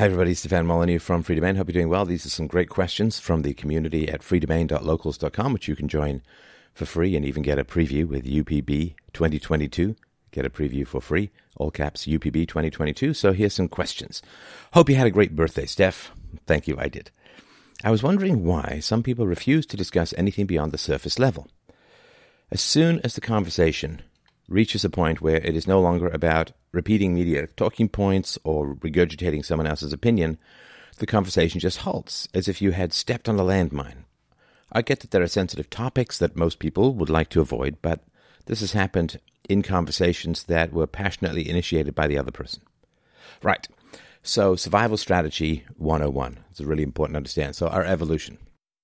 Hi everybody, Stefan Molyneux from Free Domain. Hope you're doing well. These are some great questions from the community at freedomain.locals.com, which you can join for free and even get a preview with UPB 2022. Get a preview for free, all caps UPB 2022. So here's some questions. Hope you had a great birthday, Steph. Thank you, I did. I was wondering why some people refuse to discuss anything beyond the surface level. As soon as the conversation reaches a point where it is no longer about repeating media talking points or regurgitating someone else's opinion, the conversation just halts, as if you had stepped on a landmine. I get that there are sensitive topics that most people would like to avoid, but this has happened in conversations that were passionately initiated by the other person. Right. So, Survival Strategy 101. It's really important to understand. So, our evolution.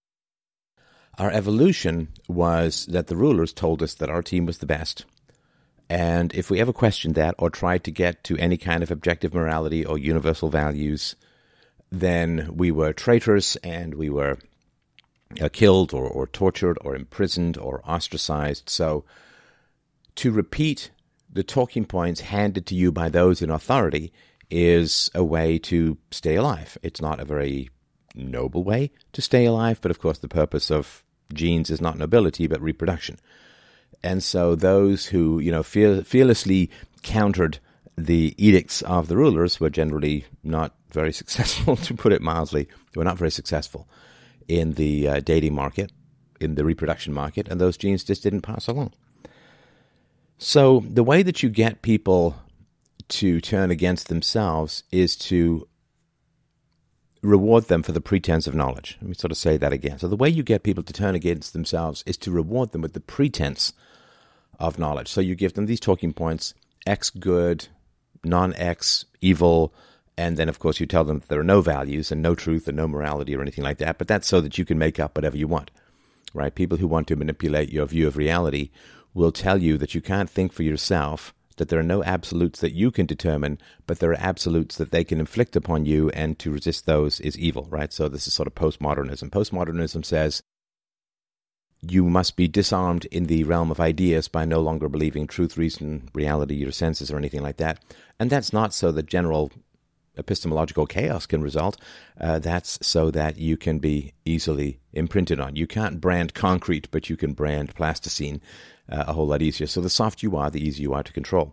Our evolution was that the rulers told us that our team was the best. And if we ever questioned that or tried to get to any kind of objective morality or universal values, then we were traitors and we were killed or tortured or imprisoned or ostracized. So to repeat the talking points handed to you by those in authority is a way to stay alive. It's not a very noble way to stay alive, but of course the purpose of genes is not nobility but reproduction. And so those who, fearlessly countered the edicts of the rulers were generally not very successful, to put it mildly. They were not very successful in the dating market, in the reproduction market, and those genes just didn't pass along. So the way that you get people to turn against themselves is to reward them for the pretense of knowledge. Let me sort of say that again. So the way you get people to turn against themselves is to reward them with the pretense of knowledge. So you give them these talking points, X good, non-X evil, and then of course you tell them that there are no values and no truth and no morality or anything like that, but that's so that you can make up whatever you want, right? People who want to manipulate your view of reality will tell you that you can't think for yourself, that there are no absolutes that you can determine, but there are absolutes that they can inflict upon you, and to resist those is evil, right? So this is sort of postmodernism. Postmodernism says you must be disarmed in the realm of ideas by no longer believing truth, reason, reality, your senses, or anything like that. And that's not so that general epistemological chaos can result. That's so that you can be easily imprinted on. You can't brand concrete, but you can brand plasticine a whole lot easier. So the softer you are, the easier you are to control.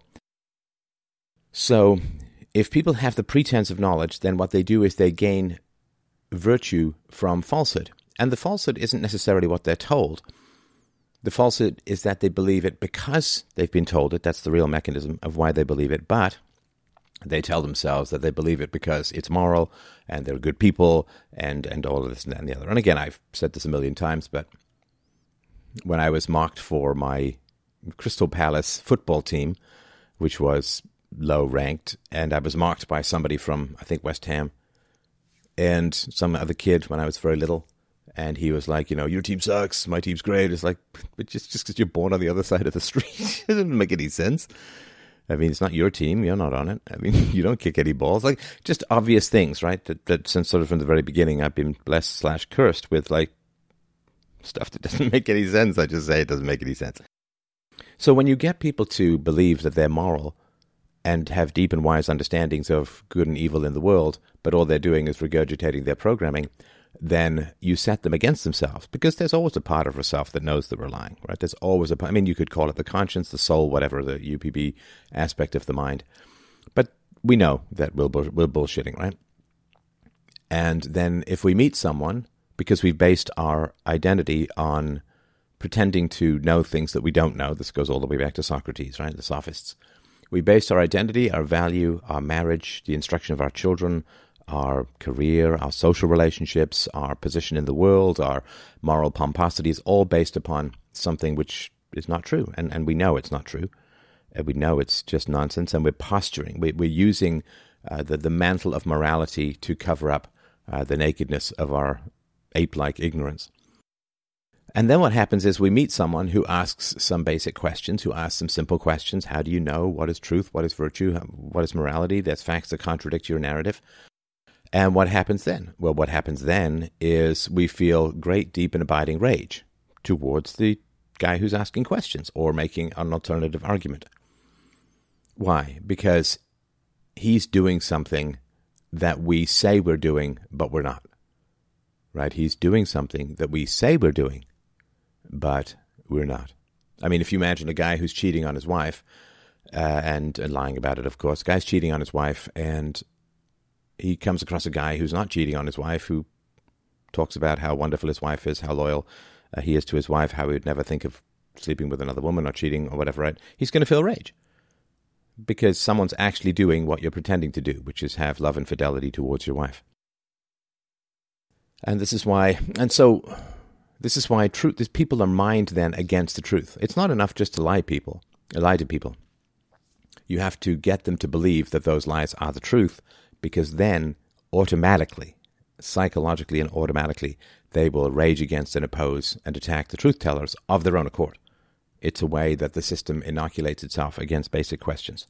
So if people have the pretense of knowledge, then what they do is they gain virtue from falsehood. And the falsehood isn't necessarily what they're told. The falsehood is that they believe it because they've been told it. That's the real mechanism of why they believe it. But they tell themselves that they believe it because it's moral and they're good people and all of this and that and the other. And again, I've said this a million times, but when I was mocked for my Crystal Palace football team, which was low ranked, and I was mocked by somebody from, I think, West Ham, and some other kid when I was very little, and he was like, your team sucks, my team's great. It's like, but just because you're born on the other side of the street, it doesn't make any sense. I mean, it's not your team, you're not on it. I mean, you don't kick any balls. Like, just obvious things, right? That since sort of from the very beginning, I've been blessed/cursed with, like, stuff that doesn't make any sense. I just say it doesn't make any sense. So when you get people to believe that they're moral and have deep and wise understandings of good and evil in the world, but all they're doing is regurgitating their programming, then you set them against themselves, because there's always a part of yourself that knows that we're lying, right? There's always a part. I mean, you could call it the conscience, the soul, whatever, the UPB aspect of the mind. But we know that we're bullshitting, right? And then if we meet someone, because we've based our identity on pretending to know things that we don't know. This goes all the way back to Socrates, right? The sophists. We based our identity, our value, our marriage, the instruction of our children, our career, our social relationships, our position in the world, our moral pomposities, all based upon something which is not true. And we know it's not true. And we know it's just nonsense. And we're posturing. We're using the mantle of morality to cover up the nakedness of our ape-like ignorance. And then what happens is we meet someone who asks some basic questions, who asks some simple questions. How do you know what is truth, what is virtue, what is morality? There's facts that contradict your narrative. And what happens then? Well, what happens then is we feel great, deep, and abiding rage towards the guy who's asking questions or making an alternative argument. Why? Because he's doing something that we say we're doing, but we're not. Right? He's doing something that we say we're doing, but we're not. I mean, if you imagine a guy who's cheating on his wife, and lying about it, of course. The guy's cheating on his wife, and he comes across a guy who's not cheating on his wife, who talks about how wonderful his wife is, how loyal he is to his wife, how he would never think of sleeping with another woman or cheating or whatever, right? He's going to feel rage because someone's actually doing what you're pretending to do, which is have love and fidelity towards your wife. And this is why people are mined then against the truth. It's not enough just to lie to people. You have to get them to believe that those lies are the truth, because then automatically, psychologically and automatically, they will rage against and oppose and attack the truth tellers of their own accord. It's a way that the system inoculates itself against basic questions.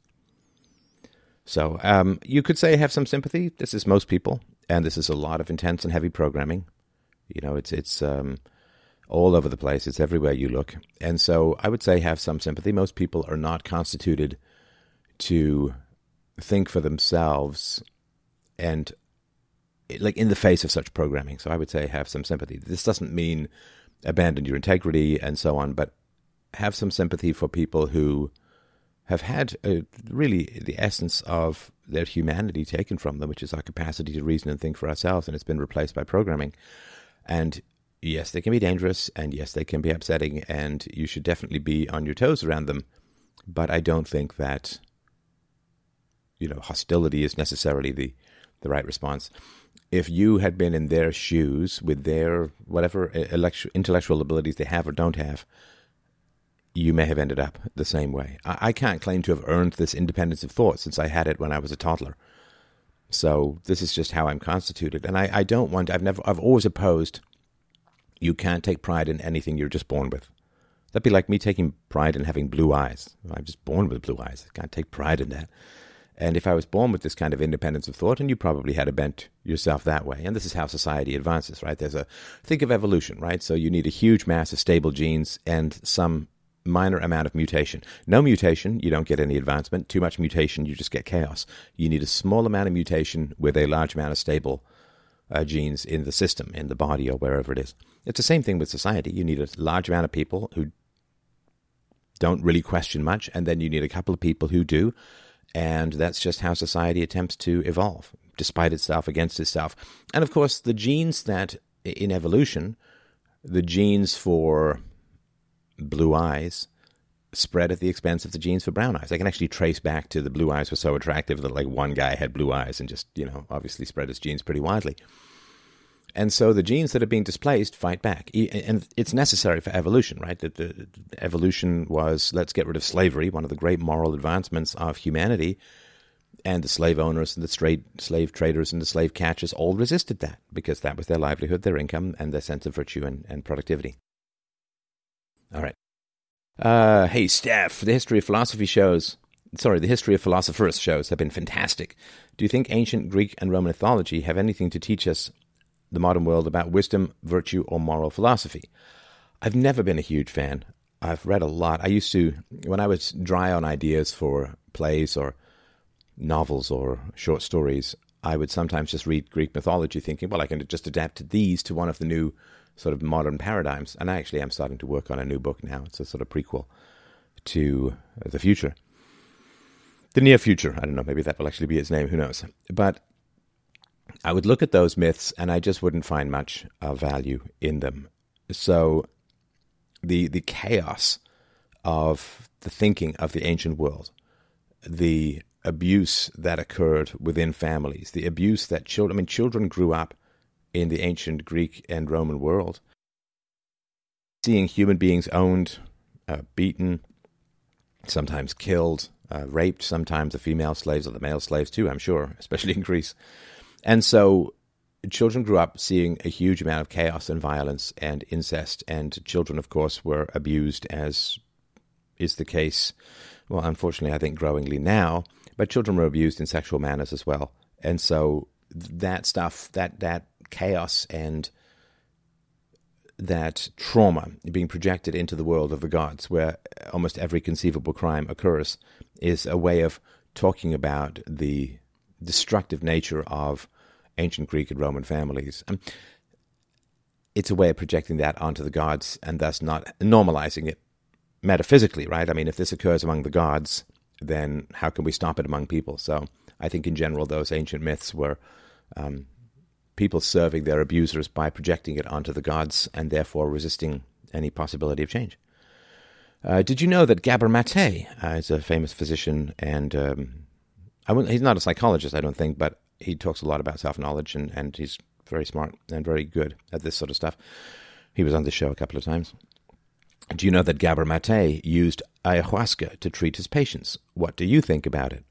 So you could say have some sympathy. This is most people, and this is a lot of intense and heavy programming. You know, it's all over the place. It's everywhere you look. And so I would say have some sympathy. Most people are not constituted to think for themselves and like in the face of such programming. So I would say have some sympathy. This doesn't mean abandon your integrity and so on, but have some sympathy for people who have had really the essence of their humanity taken from them, which is our capacity to reason and think for ourselves, and it's been replaced by programming. And yes, they can be dangerous, and yes, they can be upsetting, and you should definitely be on your toes around them. But I don't think that, hostility is necessarily the right response. If you had been in their shoes with their whatever intellectual abilities they have or don't have, you may have ended up the same way. I can't claim to have earned this independence of thought since I had it when I was a toddler. So this is just how I'm constituted. And I've always opposed, you can't take pride in anything you're just born with. That'd be like me taking pride in having blue eyes. I'm just born with blue eyes. I can't take pride in that. And if I was born with this kind of independence of thought, and you probably had a bent yourself that way, and this is how society advances, right? Think of evolution, right? So you need a huge mass of stable genes and some minor amount of mutation. No mutation, you don't get any advancement. Too much mutation, you just get chaos. You need a small amount of mutation with a large amount of stable genes in the system, in the body, or wherever it is. It's the same thing with society. You need a large amount of people who don't really question much, and then you need a couple of people who do. And that's just how society attempts to evolve, despite itself, against itself. And of course, the genes that, in evolution, the genes for blue eyes spread at the expense of the genes for brown eyes. I can actually trace back to the blue eyes were so attractive that like one guy had blue eyes and just, obviously spread his genes pretty widely. And so the genes that are being displaced fight back. And it's necessary for evolution, right? That the evolution was, let's get rid of slavery, one of the great moral advancements of humanity. And the slave owners and the slave traders and the slave catchers all resisted that because that was their livelihood, their income, and their sense of virtue and productivity. All right. Hey, Steph, the history of philosophers shows have been fantastic. Do you think ancient Greek and Roman mythology have anything to teach us the modern world about wisdom, virtue, or moral philosophy? I've never been a huge fan. I've read a lot. I used to, when I was dry on ideas for plays or novels or short stories, I would sometimes just read Greek mythology thinking, well, I can just adapt these to one of the new sort of modern paradigms. And actually, I'm starting to work on a new book now. It's a sort of prequel to the future. The near future. I don't know, maybe that will actually be its name. Who knows? But I would look at those myths and I just wouldn't find much value in them. So the chaos of the thinking of the ancient world, the abuse that occurred within families, the abuse that children grew up in the ancient Greek and Roman world, seeing human beings owned, beaten, sometimes killed, raped, sometimes the female slaves or the male slaves too, I'm sure, especially in Greece. And so children grew up seeing a huge amount of chaos and violence and incest, and children, of course, were abused, as is the case, well, unfortunately, I think growingly now, but children were abused in sexual manners as well. And so that stuff, that chaos and that trauma being projected into the world of the gods, where almost every conceivable crime occurs, is a way of talking about the destructive nature of ancient Greek and Roman families. It's a way of projecting that onto the gods and thus not normalizing it metaphysically, right? I mean, if this occurs among the gods, then how can we stop it among people? So I think in general, those ancient myths were people serving their abusers by projecting it onto the gods and therefore resisting any possibility of change. Did you know that Gabor Mate is a famous physician, and he's not a psychologist, I don't think, but he talks a lot about self-knowledge, and he's very smart and very good at this sort of stuff. He was on the show a couple of times. Do you know that Gabor Mate used ayahuasca to treat his patients? What do you think about it?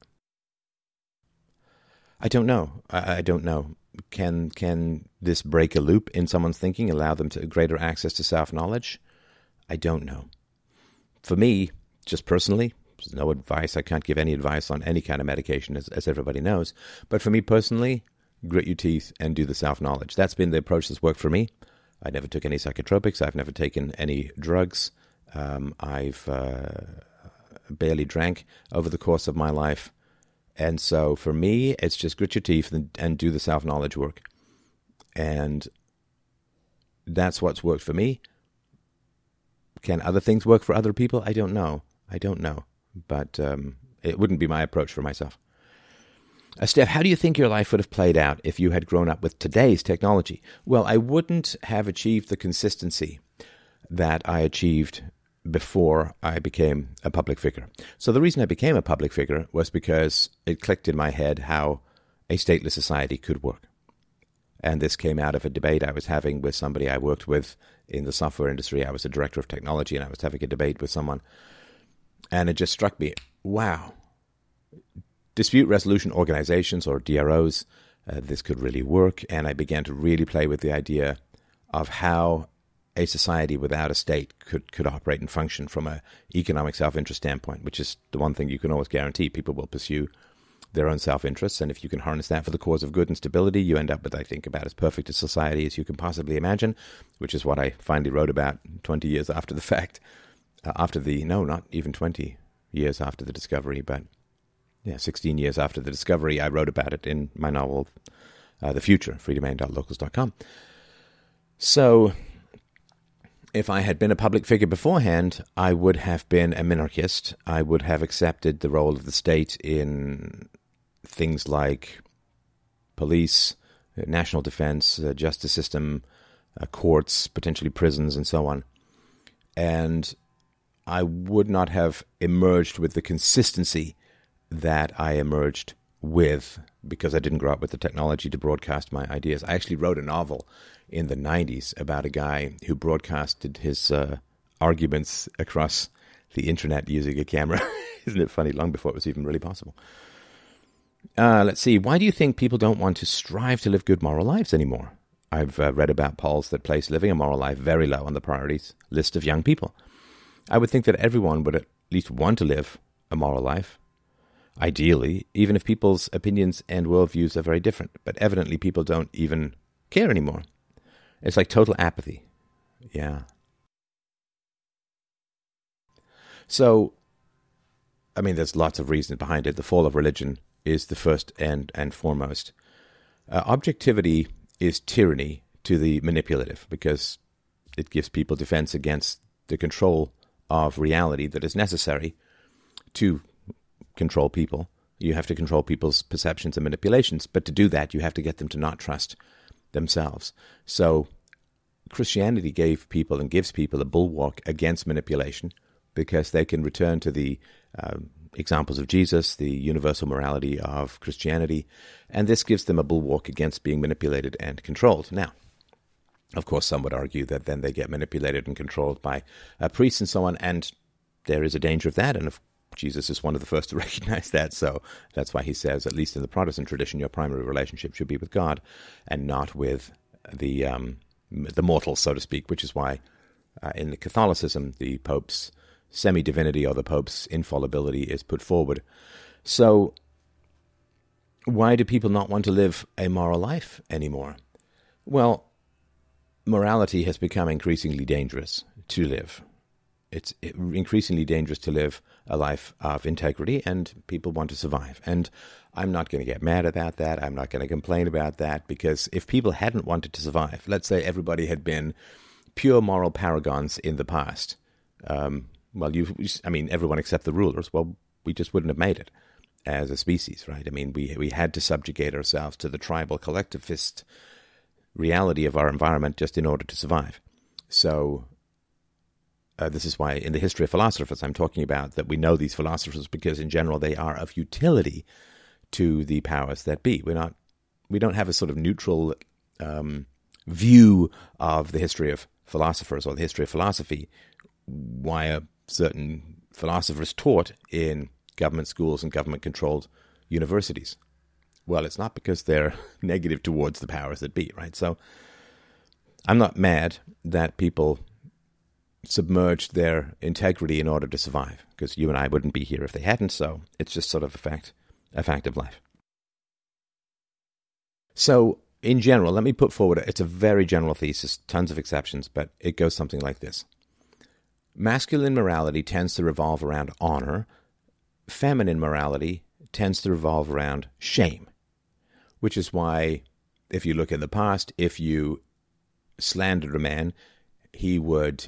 I don't know. I don't know. Can this break a loop in someone's thinking, allow them to greater access to self-knowledge? I don't know. For me, just personally, there's no advice. I can't give any advice on any kind of medication, as everybody knows. But for me personally, grit your teeth and do the self-knowledge. That's been the approach that's worked for me. I never took any psychotropics. I've never taken any drugs. I've barely drank over the course of my life. And so for me, it's just grit your teeth and do the self-knowledge work. And that's what's worked for me. Can other things work for other people? I don't know. But it wouldn't be my approach for myself. Steph, how do you think your life would have played out if you had grown up with today's technology? Well, I wouldn't have achieved the consistency that I achieved before I became a public figure. So the reason I became a public figure was because it clicked in my head how a stateless society could work. And this came out of a debate I was having with somebody I worked with in the software industry. I was a director of technology, and I was having a debate with someone. And it just struck me, wow, dispute resolution organizations, or DROs, this could really work. And I began to really play with the idea of how a society without a state could operate and function from an economic self-interest standpoint, which is the one thing you can always guarantee. People will pursue their own self-interests, and if you can harness that for the cause of good and stability, you end up with, I think, about as perfect a society as you can possibly imagine, which is what I finally wrote about 20 years after the fact. Not even 20 years after the discovery, but 16 years after the discovery, I wrote about it in my novel, The Future, freedomain.locals.com. So if I had been a public figure beforehand, I would have been a minarchist. I would have accepted the role of the state in things like police, national defense, justice system, courts, potentially prisons, and so on. And I would not have emerged with the consistency that I emerged with because I didn't grow up with the technology to broadcast my ideas. I actually wrote a novel in the 90s about a guy who broadcasted his arguments across the internet using a camera. Isn't it funny? Long before it was even really possible. Let's see. Why do you think people don't want to strive to live good moral lives anymore? I've read about polls that place living a moral life very low on the priorities list of young people. I would think that everyone would at least want to live a moral life. Ideally, even if people's opinions and worldviews are very different. But evidently people don't even care anymore. It's like total apathy. Yeah. So, I mean, there's lots of reasons behind it. The fall of religion is the first and foremost. Objectivity is tyranny to the manipulative because it gives people defense against the control of reality that is necessary to control people. You have to control people's perceptions and manipulations, but to do that, you have to get them to not trust themselves. So Christianity gave people and gives people a bulwark against manipulation because they can return to the examples of Jesus, the universal morality of Christianity, and this gives them a bulwark against being manipulated and controlled. Now, of course, some would argue that then they get manipulated and controlled by priests and so on, and there is a danger of that, and Jesus is one of the first to recognize that, so that's why he says, at least in the Protestant tradition, your primary relationship should be with God and not with the mortals, so to speak, which is why in Catholicism, the Pope's semi-divinity or the Pope's infallibility is put forward. So why do people not want to live a moral life anymore? Well, morality has become increasingly dangerous to live. it's increasingly dangerous to live a life of integrity, and people want to survive. And I'm not going to get mad about that. I'm not going to complain about that, because if people hadn't wanted to survive, let's say everybody had been pure moral paragons in the past, everyone except the rulers, well, we just wouldn't have made it as a species, right? I mean, we had to subjugate ourselves to the tribal collectivist reality of our environment just in order to survive. So this is why in the history of philosophers, I'm talking about that we know these philosophers because in general they are of utility to the powers that be. We don't have a sort of neutral view of the history of philosophers or the history of philosophy, why are certain philosophers taught in government schools and government-controlled universities. Well, it's not because they're negative towards the powers that be, right? So I'm not mad that people submerged their integrity in order to survive, because you and I wouldn't be here if they hadn't, so it's just sort of a fact of life. So in general, let me put forward, it's a very general thesis, tons of exceptions, but it goes something like this. Masculine morality tends to revolve around honor. Feminine morality tends to revolve around shame, which is why, if you look in the past, if you slandered a man, he would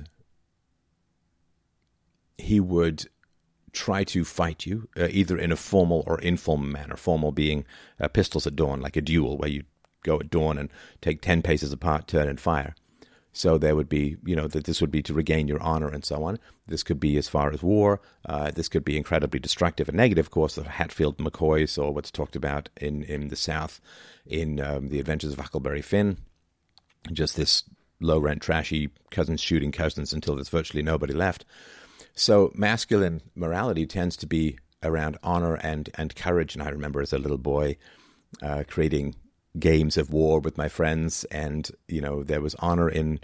try to fight you, either in a formal or informal manner. Formal being pistols at dawn, like a duel, where you go at dawn and take 10 paces apart, turn and fire. So there would be, that this would be to regain your honor and so on. This could be as far as war. This could be incredibly destructive and negative, of course, the Hatfield McCoys, or what's talked about in the South in The Adventures of Huckleberry Finn. Just this low-rent, trashy cousins shooting cousins until there's virtually nobody left. So masculine morality tends to be around honor and courage. And I remember as a little boy creating games of war with my friends, and there was honor in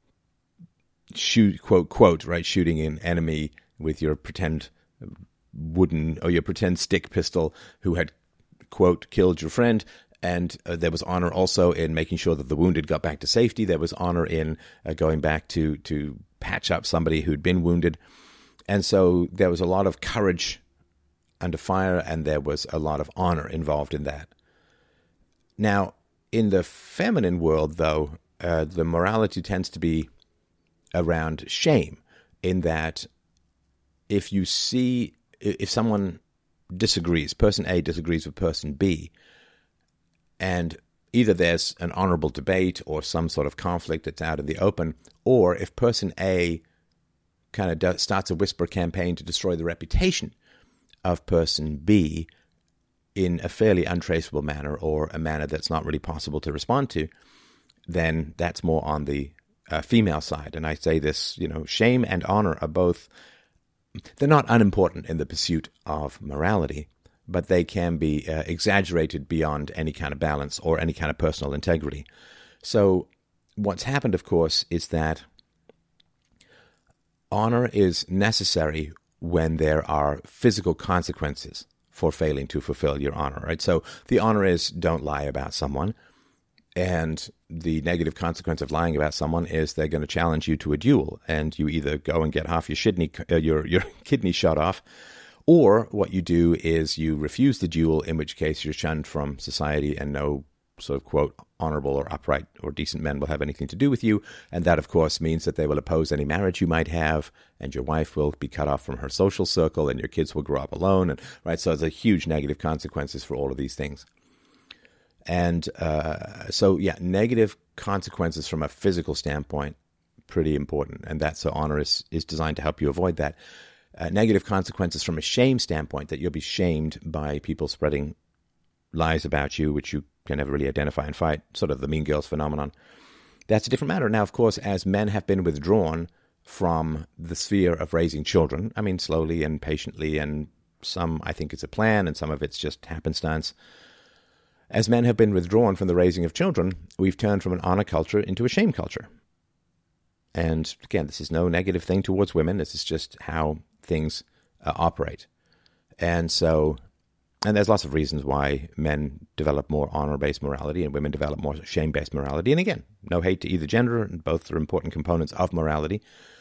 shooting an enemy with your pretend wooden or your pretend stick pistol who had quote killed your friend. And there was honor also in making sure that the wounded got back to safety. There was honor in going back to patch up somebody who'd been wounded. And so there was a lot of courage under fire, and there was a lot of honor involved in that. Now, in the feminine world, though, the morality tends to be around shame, in that if someone disagrees, person A disagrees with person B, and either there's an honorable debate or some sort of conflict that's out in the open, or if person A kind of starts a whisper campaign to destroy the reputation of person B in a fairly untraceable manner, or a manner that's not really possible to respond to, then that's more on the female side. And I say this, shame and honor are both, they're not unimportant in the pursuit of morality, but they can be exaggerated beyond any kind of balance or any kind of personal integrity. So what's happened, of course, is that honor is necessary when there are physical consequences for failing to fulfill your honor, right? So the honor is don't lie about someone, and the negative consequence of lying about someone is they're going to challenge you to a duel, and you either go and get half your kidney shot off, or what you do is you refuse the duel, in which case you're shunned from society, and no sort of, quote, honorable or upright or decent men will have anything to do with you. And that, of course, means that they will oppose any marriage you might have, and your wife will be cut off from her social circle, and your kids will grow up alone. And right, so there's a huge negative consequences for all of these things. And negative consequences from a physical standpoint, pretty important. And that's so honor is designed to help you avoid that. Negative consequences from a shame standpoint, that you'll be shamed by people spreading lies about you, which you can never really identify and fight, sort of the Mean Girls phenomenon. That's a different matter. Now, of course, as men have been withdrawn from the sphere of raising children, I mean, slowly and patiently, and some, I think it's a plan, and some of it's just happenstance. As men have been withdrawn from the raising of children, we've turned from an honor culture into a shame culture. And again, this is no negative thing towards women. This is just how things operate. And there's lots of reasons why men develop more honor-based morality and women develop more shame-based morality. And again, no hate to either gender, and both are important components of morality.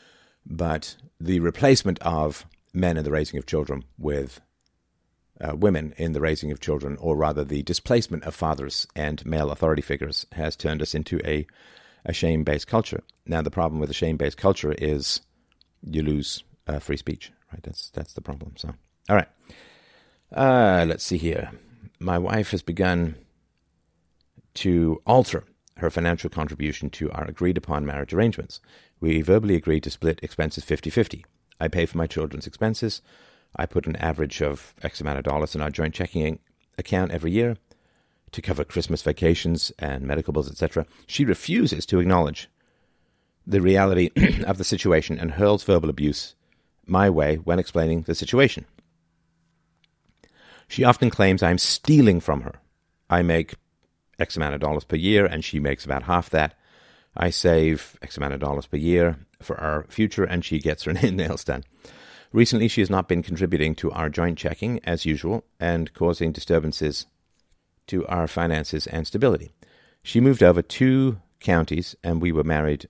but the replacement of men in the raising of children with women in the raising of children, or rather the displacement of fathers and male authority figures, has turned us into a shame-based culture. Now, the problem with a shame-based culture is you lose free speech, right? That's the problem. So, all right. Let's see here. My wife has begun to alter her financial contribution to our agreed-upon marriage arrangements. We verbally agreed to split expenses 50-50. I pay for my children's expenses. I put an average of X amount of dollars in our joint checking account every year to cover Christmas vacations and medical bills, etc. She refuses to acknowledge the reality of the situation and hurls verbal abuse my way when explaining the situation. She often claims I'm stealing from her. I make X amount of dollars per year, and she makes about half that. I save X amount of dollars per year for our future, and she gets her nails done. Recently, she has not been contributing to our joint checking as usual and causing disturbances to our finances and stability. She moved over 2 counties, and we were married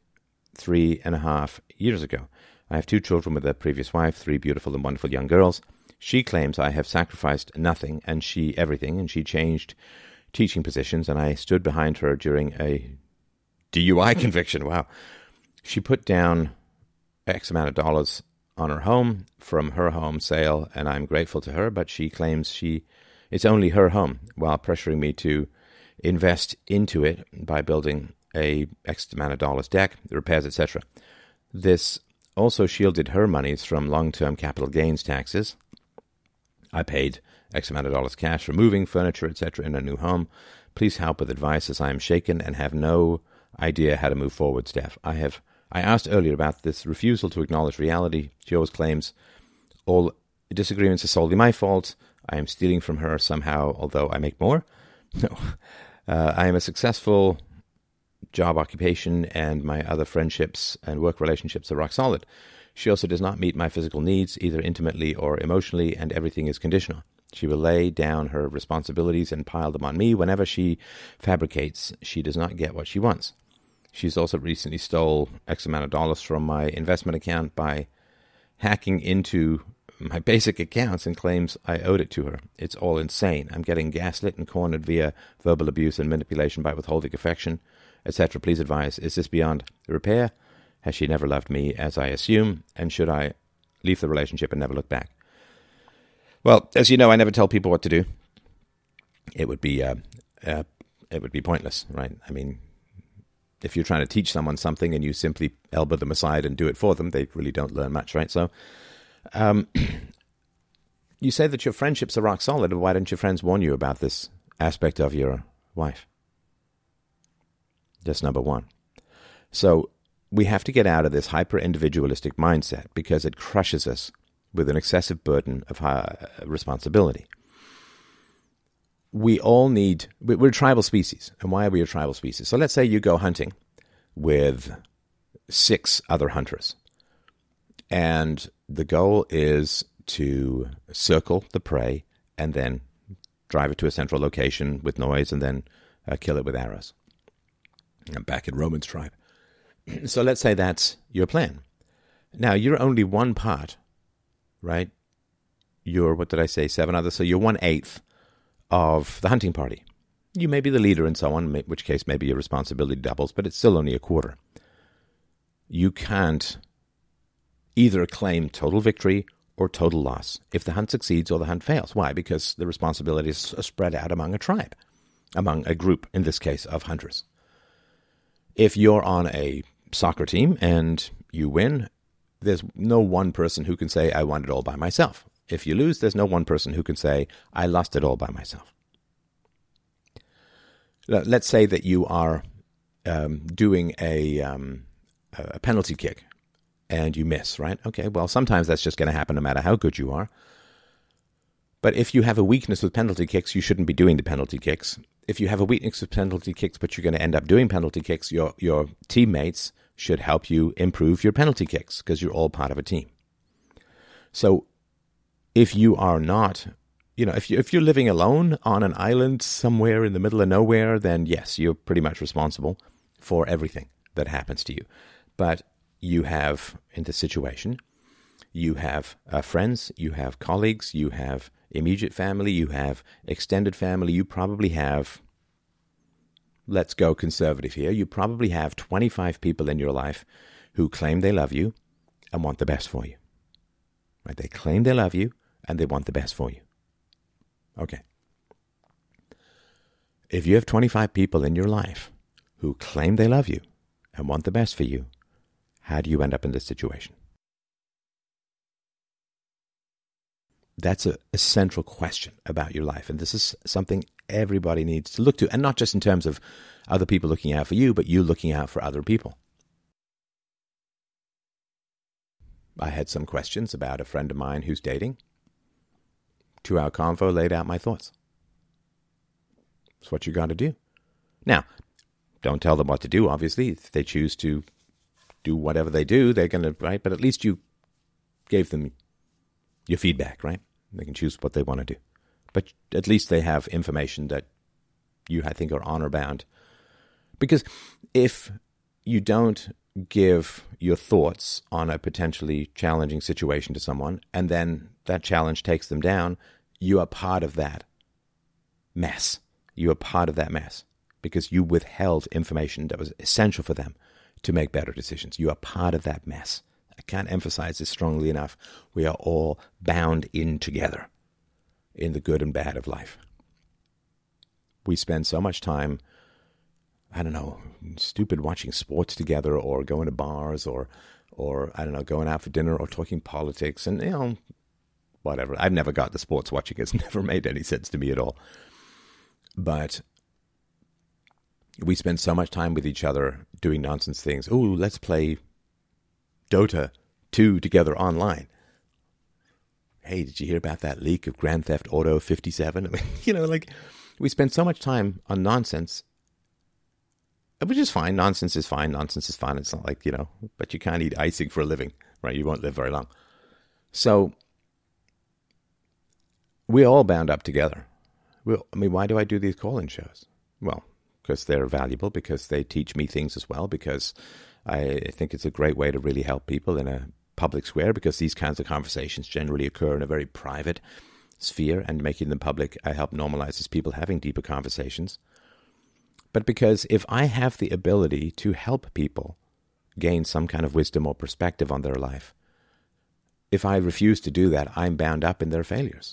3.5 years ago. I have 2 children with a previous wife, 3 beautiful and wonderful young girls. She claims I have sacrificed nothing and she everything, and she changed teaching positions, and I stood behind her during a DUI conviction. Wow. She put down X amount of dollars on her home from her home sale, and I'm grateful to her, but she claims it's only her home, while pressuring me to invest into it by building a X amount of dollars deck, repairs, etc. This also shielded her monies from long-term capital gains taxes. I paid X amount of dollars cash for moving furniture, etc. in a new home. Please help with advice, as I am shaken and have no idea how to move forward, Steph. I asked earlier about this refusal to acknowledge reality. She always claims all disagreements are solely my fault. I am stealing from her somehow, although I make more. No. I am a successful job occupation, and my other friendships and work relationships are rock solid. She also does not meet my physical needs, either intimately or emotionally, and everything is conditional. She will lay down her responsibilities and pile them on me whenever she fabricates. She does not get what she wants. She's also recently stole X amount of dollars from my investment account by hacking into my basic accounts and claims I owed it to her. It's all insane. I'm getting gaslit and cornered via verbal abuse and manipulation by withholding affection, etc. Please advise, is this beyond repair? Has she never loved me, as I assume? And should I leave the relationship and never look back? Well, as you know, I never tell people what to do. It would be pointless, right? I mean, if you're trying to teach someone something and you simply elbow them aside and do it for them, they really don't learn much, right? So, you say that your friendships are rock solid. Why don't your friends warn you about this aspect of your wife? That's number one. So we have to get out of this hyper-individualistic mindset because it crushes us with an excessive burden of responsibility. We're a tribal species. And why are we a tribal species? So let's say you go hunting with 6 other hunters. And the goal is to circle the prey and then drive it to a central location with noise and then kill it with arrows. I'm back in Roman's tribe. So let's say that's your plan. Now, you're only one part, right? You're, 7 others? So you're 1/8 of the hunting party. You may be the leader and so on, in which case maybe your responsibility doubles, but it's still only a quarter. You can't either claim total victory or total loss if the hunt succeeds or the hunt fails. Why? Because the responsibilities are spread out among a tribe, among a group, in this case, of hunters. If you're on a soccer team and you win, there's no one person who can say, I won it all by myself. If you lose, there's no one person who can say, I lost it all by myself. Let's say that you are doing a penalty kick and you miss, right? Okay, well, sometimes that's just going to happen no matter how good you are. But if you have a weakness with penalty kicks, you shouldn't be doing the penalty kicks. If you have a weakness with penalty kicks, but you're going to end up doing penalty kicks, your teammates should help you improve your penalty kicks because you're all part of a team. So if you are not, if you're living alone on an island somewhere in the middle of nowhere, then yes, you're pretty much responsible for everything that happens to you. But you have, in this situation, you have friends, you have colleagues, you have immediate family, you have extended family, you probably have, let's go conservative here, you probably have 25 people in your life who claim they love you and want the best for you. Right? They claim they love you and they want the best for you. Okay. If you have 25 people in your life who claim they love you and want the best for you, how do you end up in this situation? That's a central question about your life. And this is something everybody needs to look to. And not just in terms of other people looking out for you, but you looking out for other people. I had some questions about a friend of mine who's dating. 2-hour convo, laid out my thoughts. It's what you got to do. Now, don't tell them what to do, obviously. If they choose to do whatever they do, they're going to, right? But at least you gave them your feedback, right? They can choose what they want to do. But at least they have information that you, I think, are honor bound. Because if you don't give your thoughts on a potentially challenging situation to someone, and then that challenge takes them down, you are part of that mess. You are part of that mess because you withheld information that was essential for them to make better decisions. You are part of that mess. I can't emphasize this strongly enough. We are all bound in together in the good and bad of life. We spend so much time, I don't know, stupid watching sports together or going to bars or I don't know, going out for dinner or talking politics and, you know, whatever. I've never got the sports watching. It's never made any sense to me at all. But we spend so much time with each other doing nonsense things. Oh, let's play Dota 2 together online. Hey, did you hear about that leak of Grand Theft Auto 57? I mean, you know, like, we spend so much time on nonsense, which is fine. Nonsense is fine. Nonsense is fun. It's not like, you know, but you can't eat icing for a living, right? You won't live very long. So we're all bound up together. I mean, why do I do these call-in shows? Well, because they're valuable, because they teach me things as well, because I think it's a great way to really help people in a public square, because these kinds of conversations generally occur in a very private sphere, and making them public help normalizes people having deeper conversations. But because if I have the ability to help people gain some kind of wisdom or perspective on their life, if I refuse to do that, I'm bound up in their failures.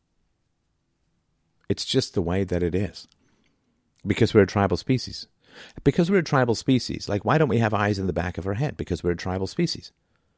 It's just the way that it is. Because we're a tribal species. Because we're a tribal species. Like, why don't we have eyes in the back of our head? Because we're a tribal species.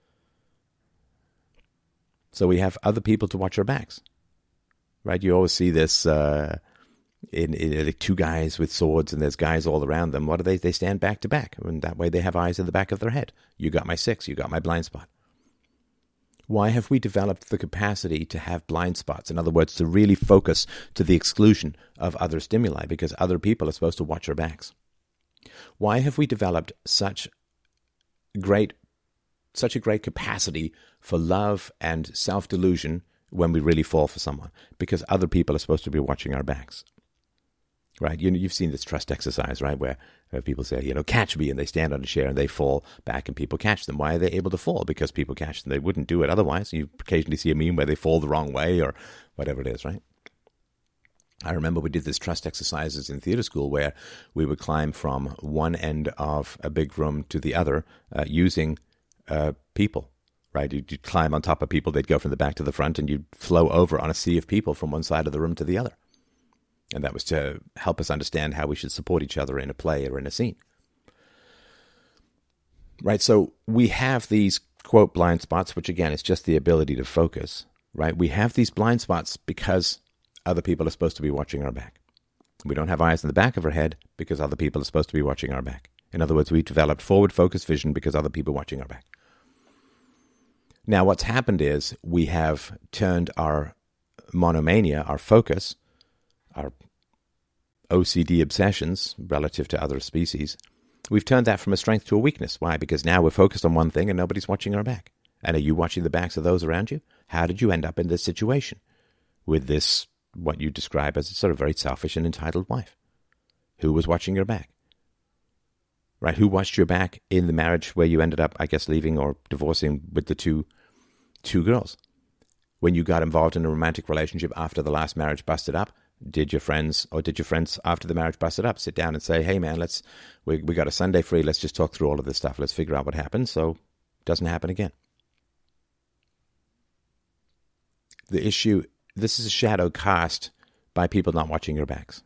So we have other people to watch our backs. Right? You always see this in like two guys with swords, and there's guys all around them. What do they? They stand back to back. And that way they have eyes in the back of their head. You got my 6. You got my blind spot. Why have we developed the capacity to have blind spots? In other words, to really focus to the exclusion of other stimuli, because other people are supposed to watch our backs. Why have we developed such a great capacity for love and self-delusion when we really fall for someone? Because other people are supposed to be watching our backs. Right? You've seen this trust exercise, right? Where people say, you know, catch me, and they stand on a chair and they fall back and people catch them. Why are they able to fall? Because people catch them. They wouldn't do it otherwise. You occasionally see a meme where they fall the wrong way or whatever it is, right? I remember we did this trust exercises in theater school where we would climb from one end of a big room to the other using people, right? You'd climb on top of people. They'd go from the back to the front, and you'd flow over on a sea of people from one side of the room to the other. And that was to help us understand how we should support each other in a play or in a scene. Right, so we have these, quote, blind spots, which again is just the ability to focus, right? We have these blind spots because other people are supposed to be watching our back. We don't have eyes in the back of our head because other people are supposed to be watching our back. In other words, we developed forward-focused vision because other people are watching our back. Now, what's happened is we have turned our monomania, our focus, our OCD obsessions relative to other species, we've turned that from a strength to a weakness. Why? Because now we're focused on one thing and nobody's watching our back. And are you watching the backs of those around you? How did you end up in this situation with this, what you describe as a sort of very selfish and entitled wife? Who was watching your back? right? Who watched your back in the marriage where you ended up, I guess, leaving or divorcing with the two girls? When you got involved in a romantic relationship after the last marriage busted up, did your friends after the marriage busted up sit down and say, hey man, we got a Sunday free, let's just talk through all of this stuff, let's figure out what happened so it doesn't happen again? The issue, this is a shadow cast by people not watching your backs.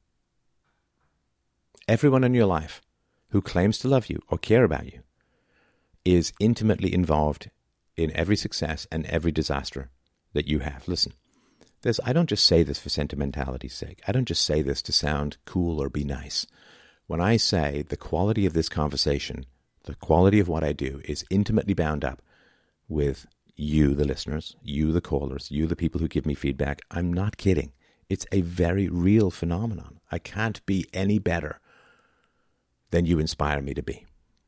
Everyone in your life who claims to love you or care about you is intimately involved in every success and every disaster that you have. Listen, I don't just say this for sentimentality's sake. I don't just say this to sound cool or be nice. When I say the quality of this conversation, the quality of what I do is intimately bound up with you, the listeners, you, the callers, you, the people who give me feedback, I'm not kidding. It's a very real phenomenon. I can't be any better than you inspire me to be.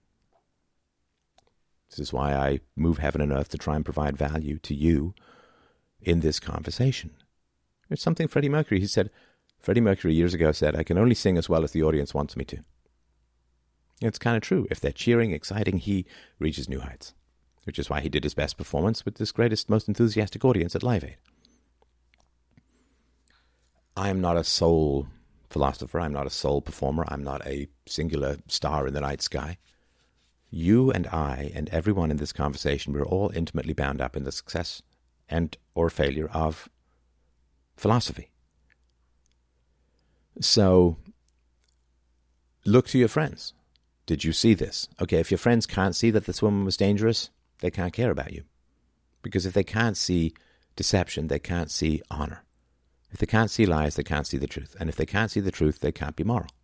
This is why I move heaven and earth to try and provide value to you in this conversation. It's something Freddie Mercury years ago said, I can only sing as well as the audience wants me to. It's kind of true. If they're cheering, exciting, he reaches new heights, which is why he did his best performance with this greatest, most enthusiastic audience at Live Aid. I am not a soul philosopher. I'm not a soul performer. I'm not a singular star in the night sky. You and I and everyone in this conversation, we're all intimately bound up in the success and or failure of philosophy. So look to your friends. Did you see this? Okay, if your friends can't see that this woman was dangerous, they can't care about you. Because if they can't see deception, they can't see honor. If they can't see lies, they can't see the truth. And if they can't see the truth, they can't be moral.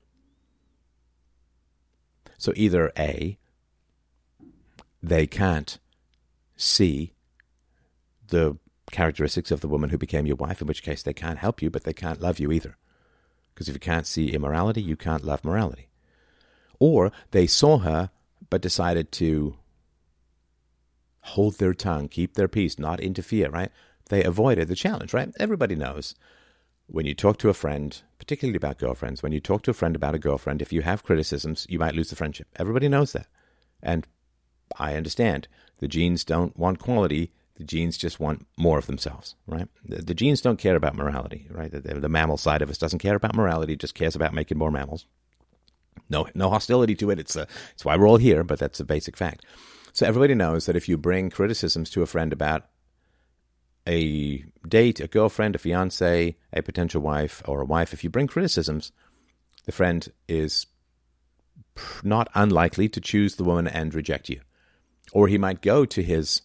So either A, they can't see the characteristics of the woman who became your wife, in which case they can't help you, but they can't love you either. Because if you can't see immorality, you can't love morality. Or they saw her, but decided to hold their tongue, keep their peace, not interfere, right? They avoided the challenge, right? Everybody knows when you talk to a friend, particularly about girlfriends, when you talk to a friend about a girlfriend, if you have criticisms, you might lose the friendship. Everybody knows that. And I understand. The genes don't want quality. The genes just want more of themselves, right? The genes don't care about morality, right? The mammal side of us doesn't care about morality, just cares about making more mammals. No hostility to it. It's why we're all here, but that's a basic fact. So everybody knows that if you bring criticisms to a friend about a date, a girlfriend, a fiance, a potential wife, or a wife, if you bring criticisms, the friend is not unlikely to choose the woman and reject you. Or he might go to his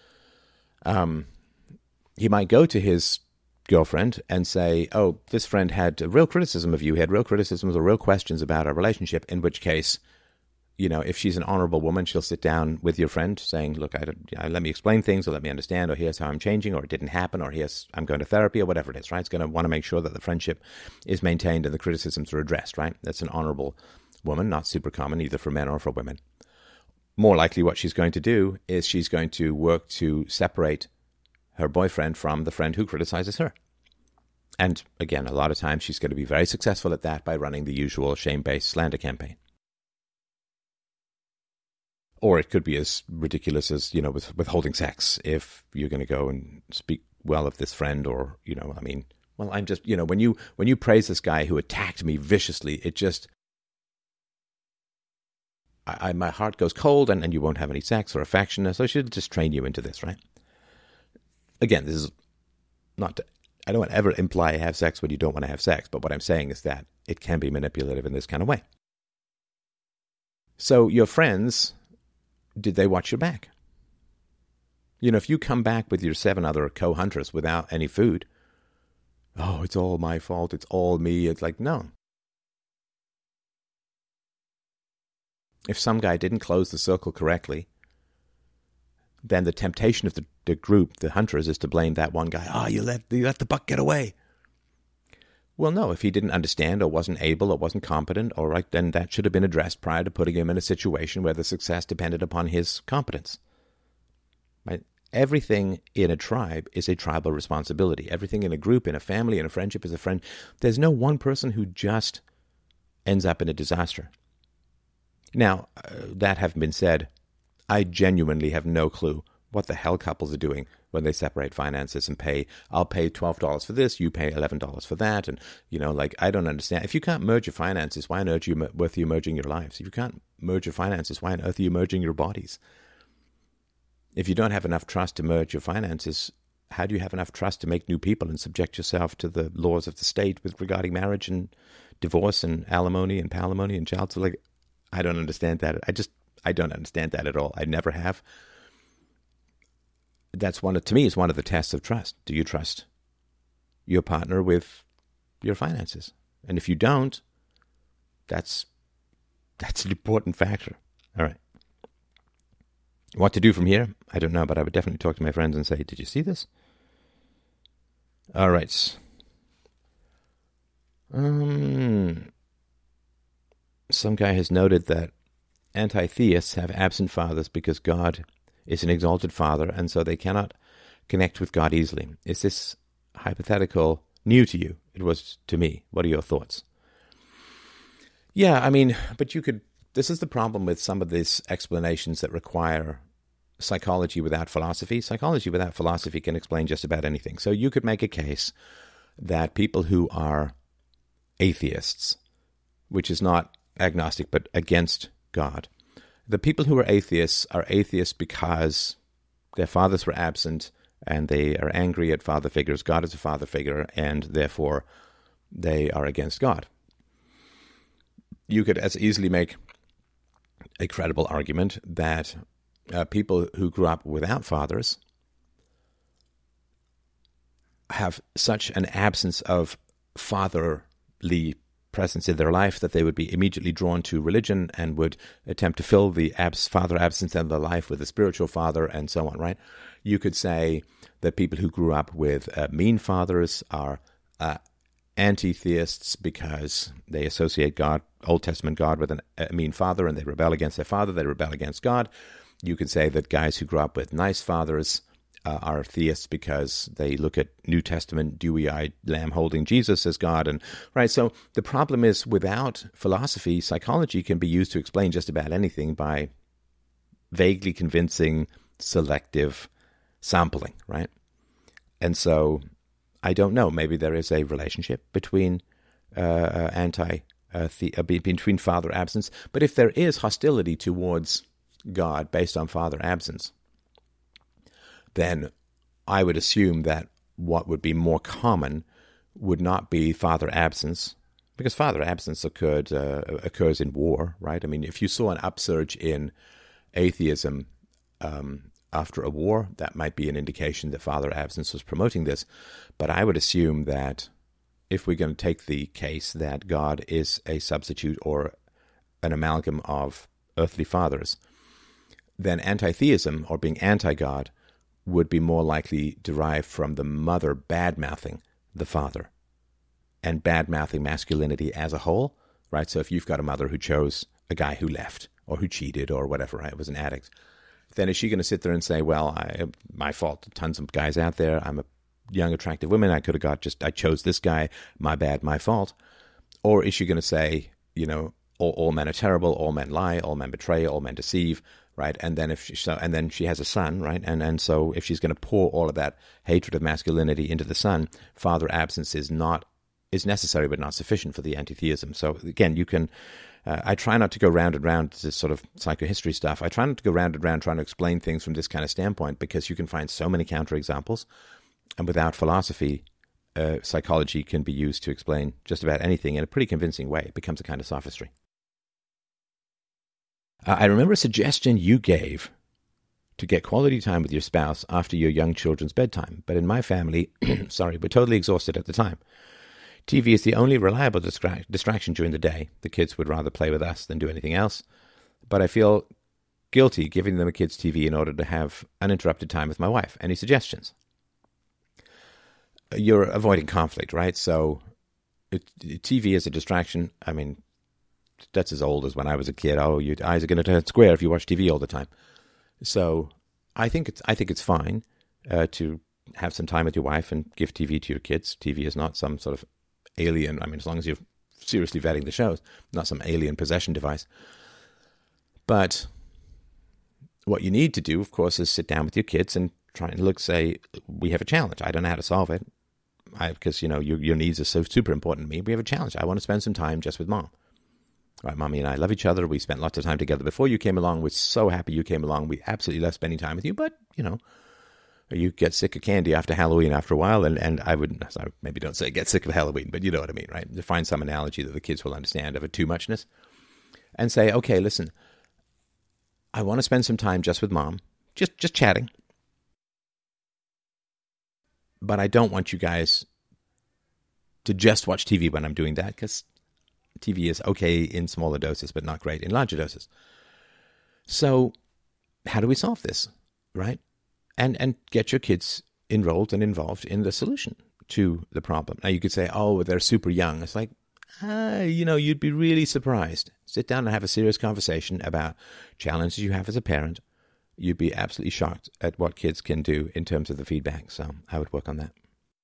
girlfriend and say, oh, this friend had real criticism of you, had real criticisms or real questions about our relationship, in which case, if she's an honorable woman, she'll sit down with your friend saying, look, let me explain things, or let me understand, or here's how I'm changing, or it didn't happen, or I'm going to therapy, or whatever it is, right? It's going to want to make sure that the friendship is maintained and the criticisms are addressed, right? That's an honorable woman, not super common either for men or for women. More likely what she's going to do is she's going to work to separate her boyfriend from the friend who criticizes her. And again, a lot of times she's going to be very successful at that by running the usual shame-based slander campaign. Or it could be as ridiculous as, with withholding sex, if you're going to go and speak well of this friend, or, I'm just, when you praise this guy who attacked me viciously, it just, my heart goes cold, and you won't have any sex or affection, so I should just train you into this, right? Again, this is not, I don't ever imply have sex when you don't want to have sex, but what I'm saying is that it can be manipulative in this kind of way. So your friends, did they watch your back? If you come back with your 7 other co-hunters without any food, oh, it's all my fault, it's all me. It's like, no. If some guy didn't close the circle correctly, then the temptation of the group, the hunters, is to blame that one guy. Oh, you let the buck get away. Well, no, if he didn't understand or wasn't able or wasn't competent, all right, then that should have been addressed prior to putting him in a situation where the success depended upon his competence. Right? Everything in a tribe is a tribal responsibility. Everything in a group, in a family, in a friendship is a friend. There's no one person who just ends up in a disaster. Now, that having been said, I genuinely have no clue what the hell couples are doing when they separate finances and I'll pay $12 for this, you pay $11 for that. And, I don't understand. If you can't merge your finances, why on earth are you merging your lives? If you can't merge your finances, why on earth are you merging your bodies? If you don't have enough trust to merge your finances, how do you have enough trust to make new people and subject yourself to the laws of the state with regarding marriage and divorce and alimony and palimony and child support? I don't understand that. I don't understand that at all. I never have. To me, it's one of the tests of trust. Do you trust your partner with your finances? And if you don't, that's an important factor. All right. What to do from here? I don't know, but I would definitely talk to my friends and say, did you see this? All right. Some guy has noted that anti-theists have absent fathers because God is an exalted father, and so they cannot connect with God easily. Is this hypothetical new to you? It was to me. What are your thoughts? Yeah, but this is the problem with some of these explanations that require psychology without philosophy. Psychology without philosophy can explain just about anything. So you could make a case that people who are atheists, which is not agnostic but against God, the people who are atheists because their fathers were absent and they are angry at father figures. God is a father figure, and therefore they are against God. You could as easily make a credible argument that people who grew up without fathers have such an absence of fatherly presence in their life that they would be immediately drawn to religion and would attempt to fill the father absence in their life with a spiritual father and so on, right? You could say that people who grew up with mean fathers are anti-theists because they associate God, Old Testament God, with a mean father, and they rebel against their father, they rebel against God. You could say that guys who grew up with nice fathers are theists because they look at New Testament dewy-eyed lamb holding Jesus as God. And right, so the problem is, without philosophy, psychology can be used to explain just about anything by vaguely convincing selective sampling, right? And so I don't know, maybe there is a relationship between between father absence, but if there is hostility towards God based on father absence, then I would assume that what would be more common would not be father absence, because father absence occurs in war, right? If you saw an upsurge in atheism after a war, that might be an indication that father absence was promoting this. But I would assume that if we're going to take the case that God is a substitute or an amalgam of earthly fathers, then anti-theism, or being anti-God, would be more likely derived from the mother bad-mouthing the father and bad-mouthing masculinity as a whole, right? So if you've got a mother who chose a guy who left or who cheated or whatever, right, was an addict, then is she going to sit there and say, well, my fault, tons of guys out there, I'm a young, attractive woman, I chose this guy, my bad, my fault? Or is she going to say, all men are terrible, all men lie, all men betray, all men deceive, right? And then and then she has a son, right? And so if she's going to pour all of that hatred of masculinity into the son, father absence is necessary but not sufficient for the anti-theism. So again, you can. I try not to go round and round this sort of psychohistory stuff. I try not to go round and round trying to explain things from this kind of standpoint, because you can find so many counterexamples, and without philosophy, psychology can be used to explain just about anything in a pretty convincing way. It becomes a kind of sophistry. I remember a suggestion you gave to get quality time with your spouse after your young children's bedtime, but in my family, we're totally exhausted at the time. TV is the only reliable distraction during the day. The kids would rather play with us than do anything else, but I feel guilty giving them a kids' TV in order to have uninterrupted time with my wife. Any suggestions? You're avoiding conflict, right? So TV is a distraction. That's as old as when I was a kid. Oh, your eyes are going to turn square if you watch TV all the time. So I think it's fine to have some time with your wife and give TV to your kids. TV is not some sort of alien. As long as you're seriously vetting the shows, not some alien possession device. But what you need to do, of course, is sit down with your kids and try and say, we have a challenge. I don't know how to solve it. Because, your needs are so super important to me. We have a challenge. I want to spend some time just with Mom. Right, Mommy and I love each other. We spent lots of time together before you came along. We're so happy you came along. We absolutely love spending time with you. But, you get sick of candy after Halloween after a while. And I would, sorry, maybe don't say get sick of Halloween, but you know what I mean, right? To find some analogy that the kids will understand of a too muchness. And say, okay, listen, I want to spend some time just with Mom. Just chatting. But I don't want you guys to just watch TV when I'm doing that, because TV is okay in smaller doses, but not great in larger doses. So how do we solve this, right? And get your kids enrolled and involved in the solution to the problem. Now you could say, oh, they're super young. It's like, you'd be really surprised. Sit down and have a serious conversation about challenges you have as a parent. You'd be absolutely shocked at what kids can do in terms of the feedback. So I would work on that.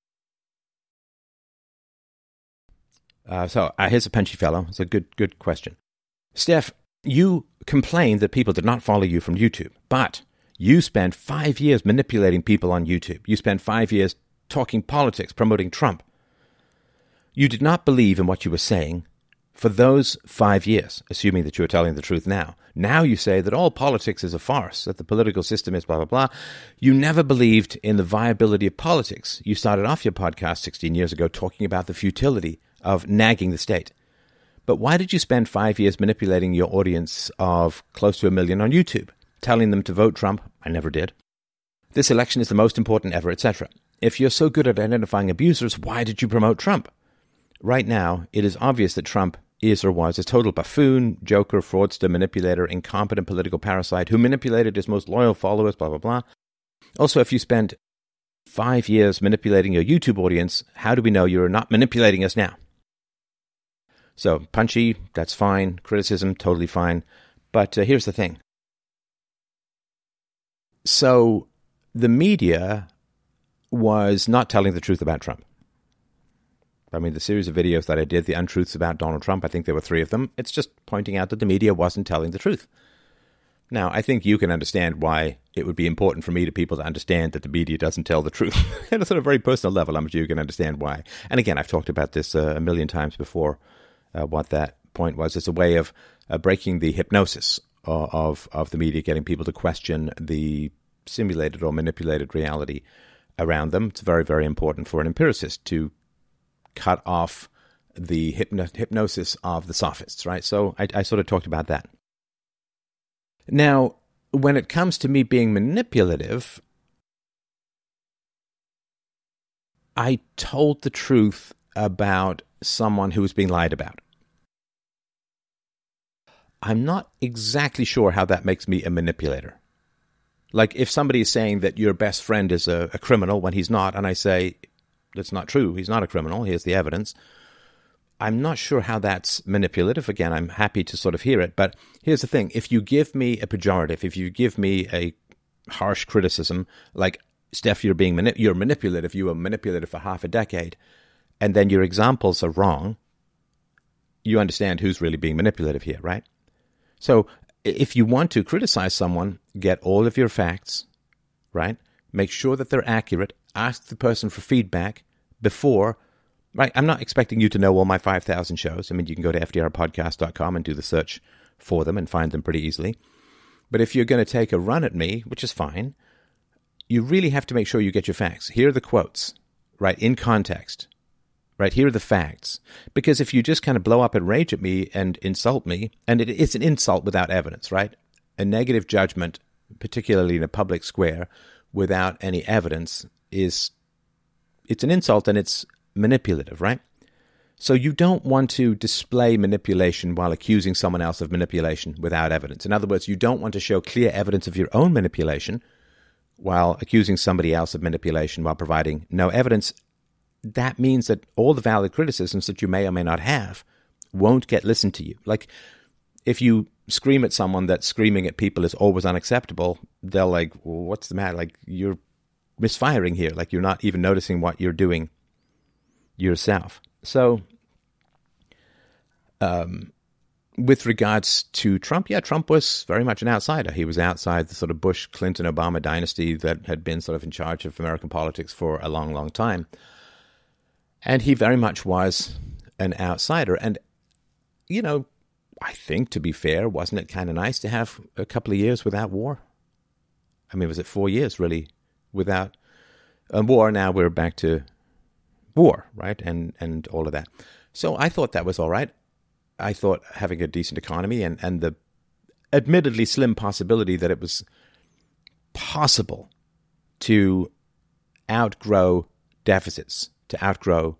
Here's a punchy fellow. It's a good question. Steph, you complained that people did not follow you from YouTube, but you spent 5 years manipulating people on YouTube. You spent 5 years talking politics, promoting Trump. You did not believe in what you were saying for those 5 years, assuming that you are telling the truth now. Now you say that all politics is a farce, that the political system is blah, blah, blah. You never believed in the viability of politics. You started off your podcast 16 years ago talking about the futility of nagging the state. But why did you spend 5 years manipulating your audience of close to 1 million on YouTube, telling them to vote Trump? I never did. This election is the most important ever, etc. If you're so good at identifying abusers, why did you promote Trump? Right now, it is obvious that Trump is or was a total buffoon, joker, fraudster, manipulator, incompetent political parasite who manipulated his most loyal followers, blah, blah, blah. Also, if you spent 5 years manipulating your YouTube audience, how do we know you're not manipulating us now? So, punchy, that's fine. Criticism, totally fine. But here's the thing. So, the media was not telling the truth about Trump. I mean, the series of videos that I did, the untruths about Donald Trump, I think there were 3 of them. It's just pointing out that the media wasn't telling the truth. Now, I think you can understand why it would be important for me to people to understand that the media doesn't tell the truth. At a sort of very personal level, I'm sure you can understand why. And again, I've talked about this a million times before, what that point was. It's a way of breaking the hypnosis of the media, getting people to question the simulated or manipulated reality around them. It's very, very important for an empiricist to cut off the hypnosis of the sophists, right? So I sort of talked about that. Now, when it comes to me being manipulative, I told the truth about someone who was being lied about. I'm not exactly sure how that makes me a manipulator. Like if somebody is saying that your best friend is a criminal when he's not, and I say, that's not true, he's not a criminal, here's the evidence. I'm not sure how that's manipulative. Again, I'm happy to sort of hear it. But here's the thing. If you give me a pejorative, if you give me a harsh criticism, like, Steph, you're manipulative, you were manipulative for half a decade, and then your examples are wrong, you understand who's really being manipulative here, right? So if you want to criticize someone, get all of your facts, right? Make sure that they're accurate. Ask the person for feedback before. Right, I'm not expecting you to know all my 5,000 shows. I mean, you can go to fdrpodcast.com and do the search for them and find them pretty easily. But if you're going to take a run at me, which is fine, you really have to make sure you get your facts. Here are the quotes, right, in context. Right, here are the facts. Because if you just kind of blow up and rage at me and insult me, and it's an insult without evidence, right? A negative judgment, particularly in a public square, without any evidence it's an insult and it's manipulative, right? So you don't want to display manipulation while accusing someone else of manipulation without evidence. In other words, you don't want to show clear evidence of your own manipulation while accusing somebody else of manipulation while providing no evidence. That means that all the valid criticisms that you may or may not have won't get listened to you. Like, if you scream at someone that screaming at people is always unacceptable, they'll like, well, what's the matter? Like, you're misfiring here. Like, you're not even noticing what you're doing yourself. So with regards to Trump, yeah, Trump was very much an outsider. He was outside the sort of Bush, Clinton, Obama dynasty that had been sort of in charge of American politics for a long, long time. And he very much was an outsider. And, you know, I think, to be fair, wasn't it kind of nice to have a couple of years without war? I mean, was it 4 years, really, without war? Now we're back to war, right? And all of that. So I thought that was all right. I thought having a decent economy and the admittedly slim possibility that it was possible to outgrow deficits, to outgrow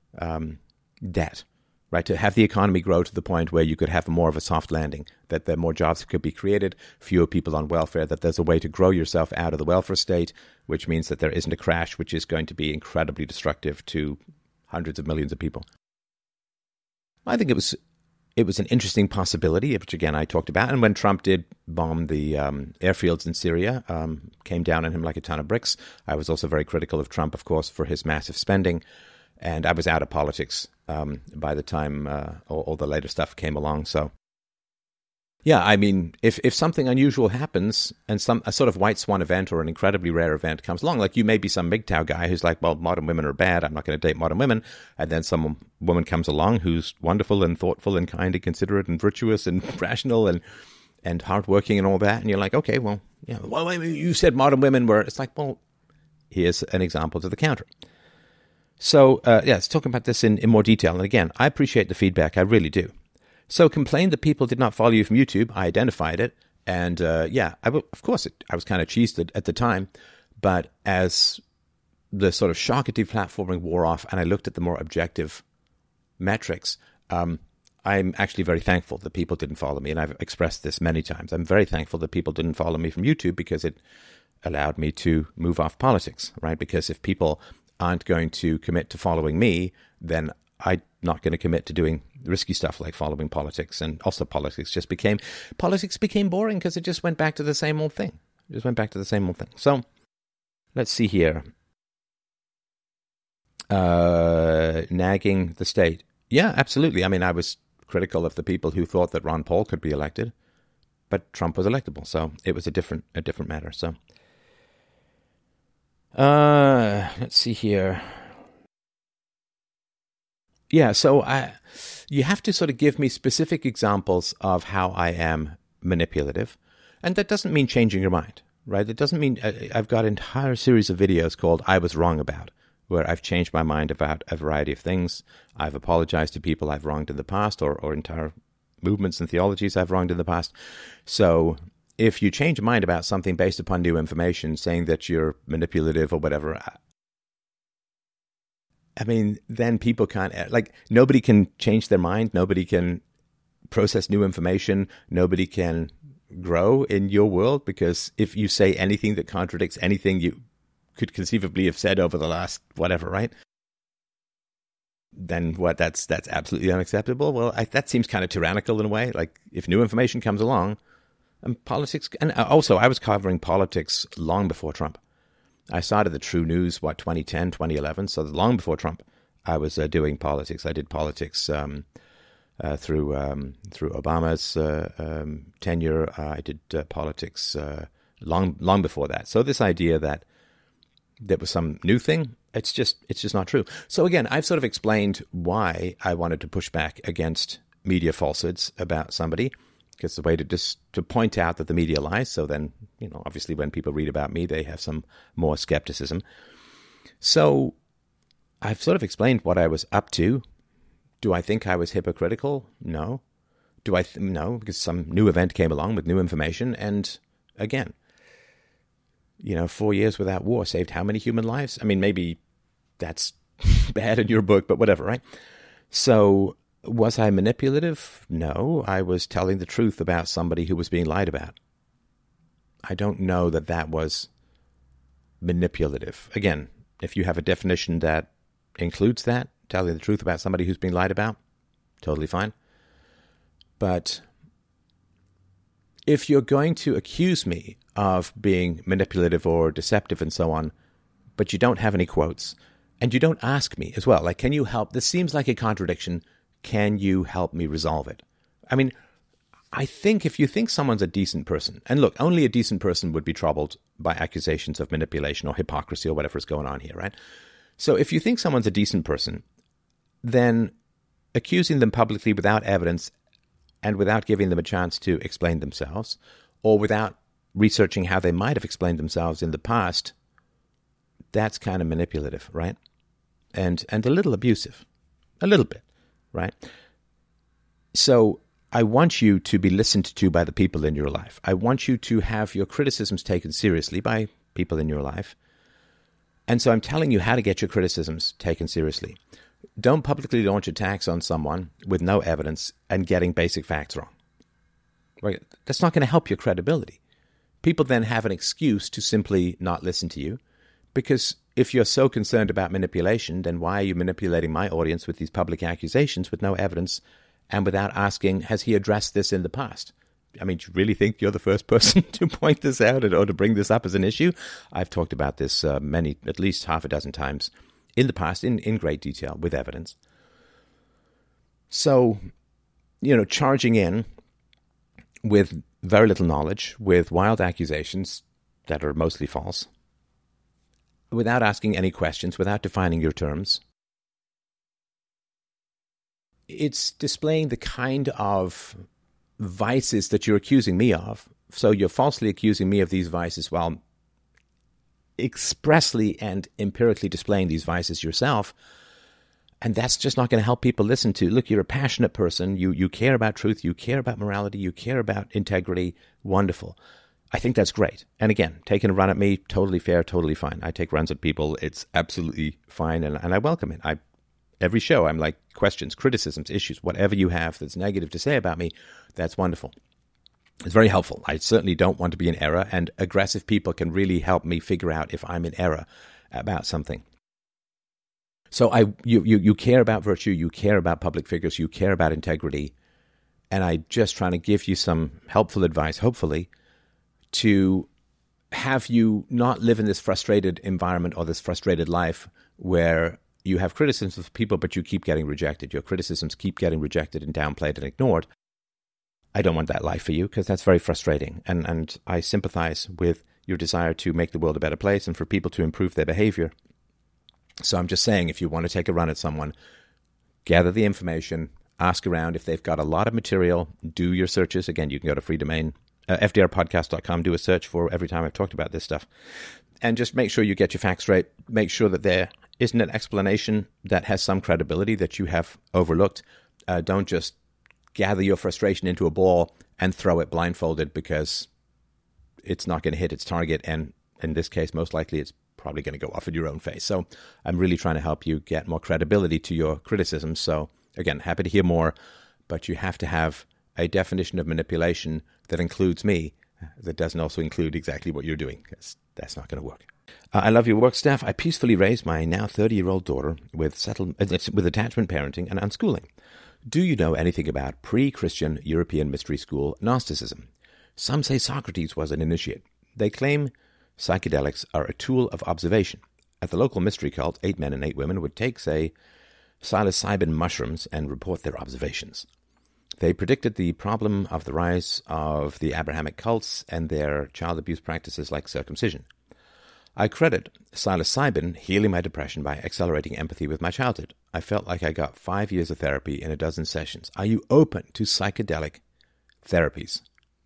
debt, right? To have the economy grow to the point where you could have more of a soft landing, that there more jobs could be created, fewer people on welfare, that there's a way to grow yourself out of the welfare state, which means that there isn't a crash, which is going to be incredibly destructive to hundreds of millions of people. I think it was an interesting possibility, which again I talked about. And when Trump did bomb the airfields in Syria, came down on him like a ton of bricks, I was also very critical of Trump, of course, for his massive spending. And I was out of politics by the time all the later stuff came along. So, yeah, I mean, if something unusual happens and a sort of white swan event or an incredibly rare event comes along, like you may be some MGTOW guy who's like, well, modern women are bad, I'm not going to date modern women. And then some woman comes along who's wonderful and thoughtful and kind and considerate and virtuous and rational and hardworking and all that. And you're like, okay, well, yeah, well, you said modern women were. It's like, well, here's an example to the counter. So, let's talk about this in more detail. And again, I appreciate the feedback. I really do. So complained that people did not follow you from YouTube. I identified it. And of course, I was kind of cheesed at the time. But as the sort of shock of deplatforming wore off and I looked at the more objective metrics, I'm actually very thankful that people didn't follow me. And I've expressed this many times. I'm very thankful that people didn't follow me from YouTube because it allowed me to move off politics, right? Because if people aren't going to commit to following me, then I'm not going to commit to doing risky stuff like following politics. And also politics became boring because it just went back to the same old thing. So let's see here. Nagging the state. Yeah, absolutely. I mean, I was critical of the people who thought that Ron Paul could be elected, but Trump was electable. So it was a different matter. So let's see here. Yeah, so you have to sort of give me specific examples of how I am manipulative. And that doesn't mean changing your mind, right? It doesn't mean I've got an entire series of videos called I Was Wrong About, where I've changed my mind about a variety of things. I've apologized to people I've wronged in the past or entire movements and theologies I've wronged in the past. So if you change your mind about something based upon new information, saying that you're manipulative or whatever, I mean, then people can't, like, nobody can change their mind. Nobody can process new information. Nobody can grow in your world, because if you say anything that contradicts anything you could conceivably have said over the last whatever, right? Then what? That's absolutely unacceptable. Well, that seems kind of tyrannical in a way. Like, if new information comes along, and politics, and also I was covering politics long before Trump. I started the True News, 2010, 2011. So long before Trump, I was doing politics. I did politics through Obama's tenure. I did politics long before that. So this idea that there was some new thing, it's just not true. So again, I've sort of explained why I wanted to push back against media falsehoods about somebody. Because the way to point out that the media lies. So then, obviously when people read about me, they have some more skepticism. So I've sort of explained what I was up to. Do I think I was hypocritical? No. No, because some new event came along with new information. And again, 4 years without war saved how many human lives? I mean, maybe that's bad in your book, but whatever, right? So was I manipulative? No, I was telling the truth about somebody who was being lied about. I don't know that was manipulative. Again, if you have a definition that includes that, telling the truth about somebody who's being lied about, totally fine. But if you're going to accuse me of being manipulative or deceptive and so on, but you don't have any quotes, and you don't ask me as well, like, can you help? This seems like a contradiction. Can you help me resolve it? I mean, I think if you think someone's a decent person, and look, only a decent person would be troubled by accusations of manipulation or hypocrisy or whatever is going on here, right? So if you think someone's a decent person, then accusing them publicly without evidence and without giving them a chance to explain themselves, or without researching how they might have explained themselves in the past, that's kind of manipulative, right? And a little abusive, a little bit, right? So I want you to be listened to by the people in your life. I want you to have your criticisms taken seriously by people in your life. And so I'm telling you how to get your criticisms taken seriously. Don't publicly launch attacks on someone with no evidence and getting basic facts wrong. Right? That's not going to help your credibility. People then have an excuse to simply not listen to you, because if you're so concerned about manipulation, then why are you manipulating my audience with these public accusations with no evidence and without asking, has he addressed this in the past? I mean, do you really think you're the first person to point this out or to bring this up as an issue? I've talked about this at least half a dozen times in the past in great detail with evidence. So, charging in with very little knowledge, with wild accusations that are mostly false, without asking any questions, without defining your terms, it's displaying the kind of vices that you're accusing me of. So you're falsely accusing me of these vices while expressly and empirically displaying these vices yourself. And that's just not going to help people listen to. Look, you're a passionate person. You care about truth. You care about morality. You care about integrity. Wonderful. I think that's great. And again, taking a run at me, totally fair, totally fine. I take runs at people. It's absolutely fine, and I welcome it. Every show, I'm like, questions, criticisms, issues, whatever you have that's negative to say about me, that's wonderful. It's very helpful. I certainly don't want to be in error, and aggressive people can really help me figure out if I'm in error about something. So you care about virtue, you care about public figures, you care about integrity, and I'm just trying to give you some helpful advice, hopefully, to have you not live in this frustrated environment or this frustrated life where you have criticisms of people, but you keep getting rejected. Your criticisms keep getting rejected and downplayed and ignored. I don't want that life for you, because that's very frustrating. And I sympathize with your desire to make the world a better place and for people to improve their behavior. So I'm just saying, if you want to take a run at someone, gather the information, ask around. If they've got a lot of material, do your searches. Again, you can go to Free Domain, fdrpodcast.com, do a search for every time I've talked about this stuff. And just make sure you get your facts right. Make sure that there isn't an explanation that has some credibility that you have overlooked. Don't just gather your frustration into a ball and throw it blindfolded, because it's not going to hit its target. And in this case, most likely it's probably going to go off in your own face. So I'm really trying to help you get more credibility to your criticisms. So again, happy to hear more, but you have to have a definition of manipulation that includes me, that doesn't also include exactly what you're doing, because that's not going to work. I love your work, Steph. I peacefully raised my now 30-year-old daughter with attachment parenting and unschooling. Do you know anything about pre-Christian European mystery school Gnosticism? Some say Socrates was an initiate. They claim psychedelics are a tool of observation. At the local mystery cult, 8 men and 8 women would take, say, psilocybin mushrooms and report their observations. They predicted the problem of the rise of the Abrahamic cults and their child abuse practices like circumcision. I credit psilocybin healing my depression by accelerating empathy with my childhood. I felt like I got 5 years of therapy in a dozen sessions. Are you open to psychedelic therapies?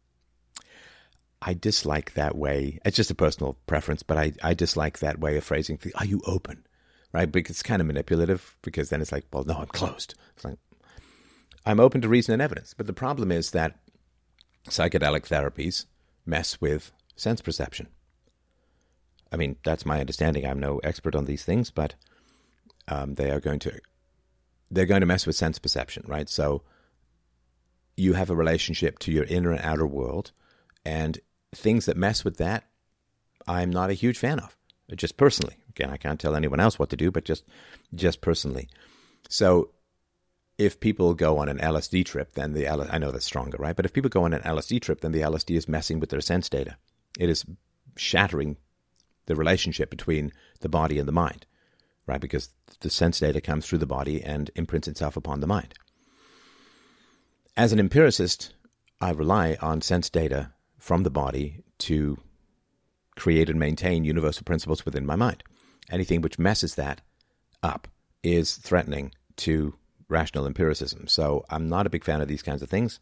I dislike that way. It's just a personal preference, but I dislike that way of phrasing things. Are you open? Right? Because it's kind of manipulative, because then it's like, well, no, I'm closed. It's like, I'm open to reason and evidence. But the problem is that psychedelic therapies mess with sense perception. I mean, that's my understanding. I'm no expert on these things, but they're going to mess with sense perception, right? So you have a relationship to your inner and outer world, and things that mess with that, I'm not a huge fan of, just personally. Again, I can't tell anyone else what to do, but just personally. So if people go on an LSD trip, then I know that's stronger, right? But if people go on an LSD trip, then the LSD is messing with their sense data. It is shattering the relationship between the body and the mind, right? Because the sense data comes through the body and imprints itself upon the mind. as an empiricist, I rely on sense data from the body to create and maintain universal principles within my mind. Anything which messes that up is threatening to rational empiricism. So I'm not a big fan of these kinds of things.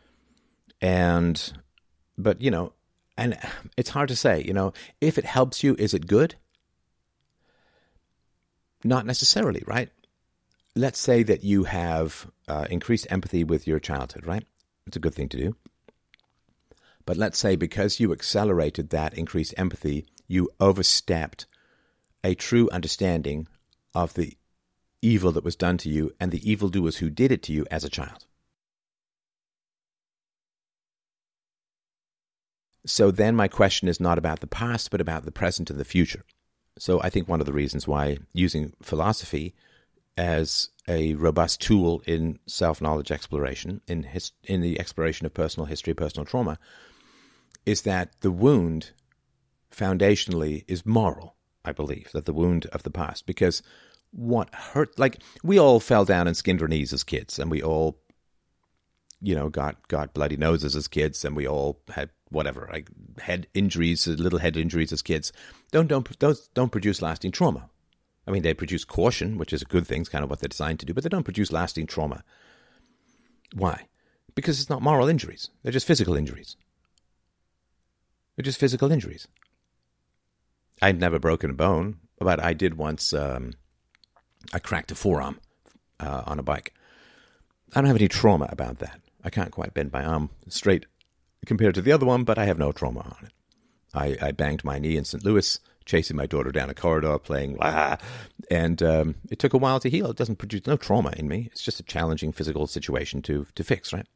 But, and it's hard to say, if it helps you, is it good? Not necessarily, right? Let's say that you have increased empathy with your childhood, right? It's a good thing to do. But let's say because you accelerated that increased empathy, you overstepped a true understanding of the evil that was done to you and the evildoers who did it to you as a child. So then my question is not about the past, but about the present and the future. So I think one of the reasons why using philosophy as a robust tool in self-knowledge exploration, in the exploration of personal history, personal trauma, is that the wound foundationally is moral, I believe, that the wound of the past. Because what hurt, like we all fell down and skinned our knees as kids, and we all, got bloody noses as kids, and we all had whatever, like head injuries, little head injuries as kids. Don't produce lasting trauma. I mean, they produce caution, which is a good thing. It's kind of what they're designed to do, but they don't produce lasting trauma. Why? Because it's not moral injuries. They're just physical injuries. They're just physical injuries. I'd never broken a bone, but I did once. I cracked a forearm on a bike. I don't have any trauma about that. I can't quite bend my arm straight compared to the other one, but I have no trauma on it. I banged my knee in St. Louis, chasing my daughter down a corridor, playing, and it took a while to heal. It doesn't produce no trauma in me. It's just a challenging physical situation to fix, right?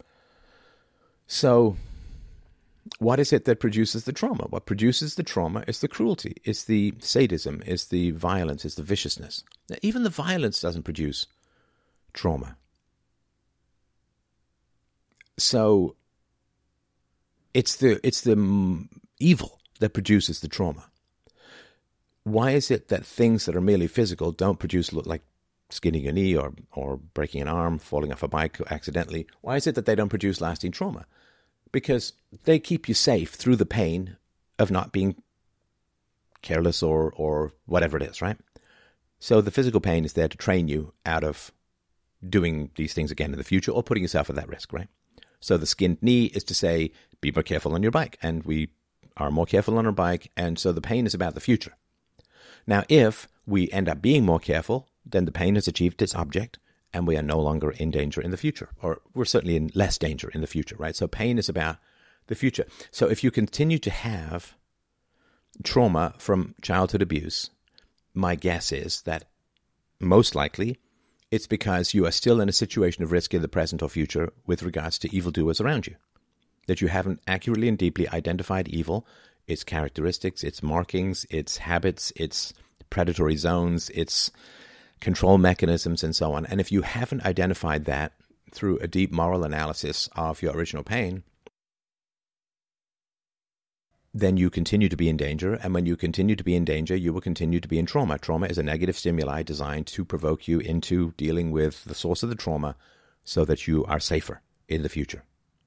So what is it that produces the trauma? What produces the trauma is the cruelty, it's the sadism, it's the violence, it's the viciousness. Now, even the violence doesn't produce trauma. So it's the evil that produces the trauma. Why is it that things that are merely physical don't produce, like skinning your knee or breaking an arm, falling off a bike accidentally? Why is it that they don't produce lasting trauma? Because they keep you safe through the pain of not being careless or whatever it is, right? So the physical pain is there to train you out of doing these things again in the future or putting yourself at that risk, right? So the skinned knee is to say, be more careful on your bike. And we are more careful on our bike. And so the pain is about the future. Now, if we end up being more careful, then the pain has achieved its object and we are no longer in danger in the future, or we're certainly in less danger in the future, right? So pain is about the future. So if you continue to have trauma from childhood abuse, my guess is that most likely it's because you are still in a situation of risk in the present or future with regards to evildoers around you, that you haven't accurately and deeply identified evil, its characteristics, its markings, its habits, its predatory zones, its control mechanisms, and so on. And if you haven't identified that through a deep moral analysis of your original pain, then you continue to be in danger. And when you continue to be in danger, you will continue to be in trauma. Trauma is a negative stimuli designed to provoke you into dealing with the source of the trauma so that you are safer in the future.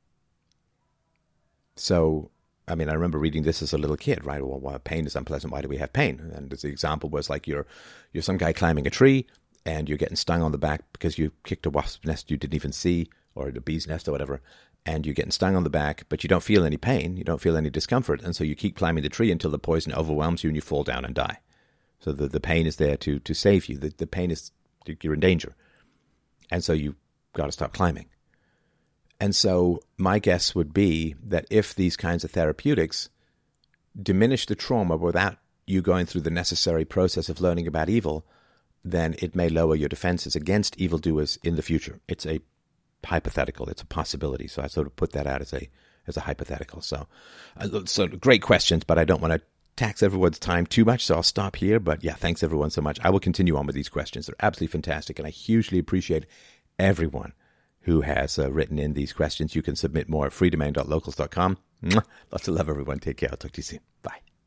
So, I mean, I remember reading this as a little kid, right? Well, pain is unpleasant. Why do we have pain? And the example was like you're some guy climbing a tree and you're getting stung on the back because you kicked a wasp's nest you didn't even see, or a bee's nest or whatever, and you're getting stung on the back, but you don't feel any pain, you don't feel any discomfort, and so you keep climbing the tree until the poison overwhelms you and you fall down and die. So the pain is there to save you. The pain is, you're in danger. And so you've got to stop climbing. And so my guess would be that if these kinds of therapeutics diminish the trauma without you going through the necessary process of learning about evil, then it may lower your defenses against evildoers in the future. It's a hypothetical. It's a possibility. So I sort of put that out as a hypothetical. So great questions, but I don't want to tax everyone's time too much, so I'll stop here. But yeah, thanks everyone so much. I will continue on with these questions. They're absolutely fantastic, and I hugely appreciate everyone who has written in these questions. You can submit more at freedomain.locals.com. Lots of love, everyone. Take care. I'll talk to you soon. Bye.